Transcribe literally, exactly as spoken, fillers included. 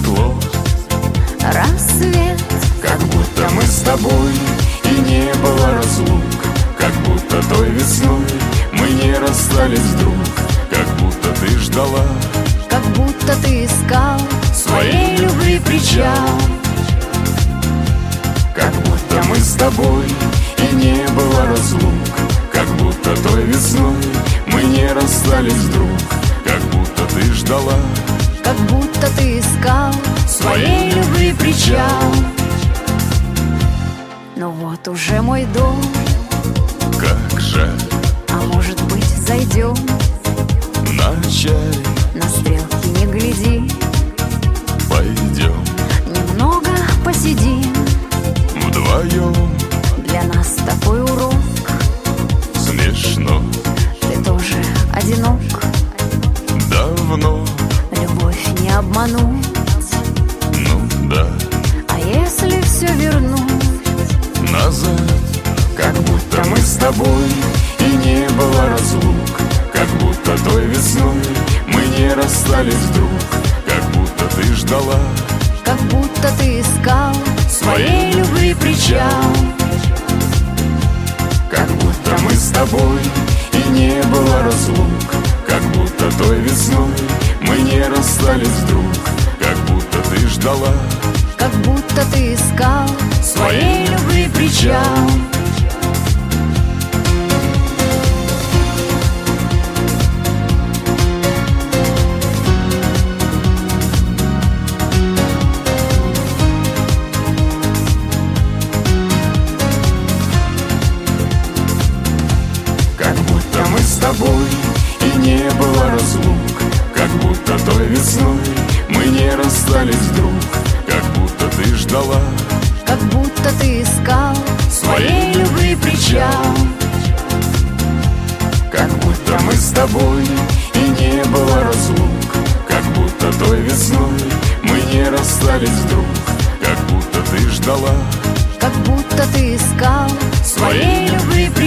светло, рассвет. как будто мы с тобой и не было разлук, как будто той весной мы не расстались вдруг, как будто ты ждала, как будто ты искал своей любви причал, как будто мы с тобой и не было разлук, как будто той весной мы не расстались вдруг, как будто ты ждала, как будто ты искал своей любви причал. Но вот уже мой дом, Как жаль, а может быть зайдем, вначале на стрелки не гляди, пойдем немного посидим, вдвоем. для нас такой урок. Смешно, Ты тоже одинок, давно, любовь не обмануть. ну да, А если все вернуть, назад, как будто мы с тобой и не было разлук, как будто той весной мы не расстались вдруг, как будто ты ждала, как будто ты искал своей любви причал, как будто мы с тобой и не было разлук, как будто той весной мы не расстались вдруг, как будто ты ждала, как будто ты искал своей любви причал. Как будто мы с тобой и не было разлук, как будто той весной мы не расстались вдруг, как будто ты ждала, как будто ты искал своей любви причал, как будто мы с тобой и не было разлук, как будто той весной мы не расстались вдруг, как будто ты ждала, как будто ты искал своей любви причал.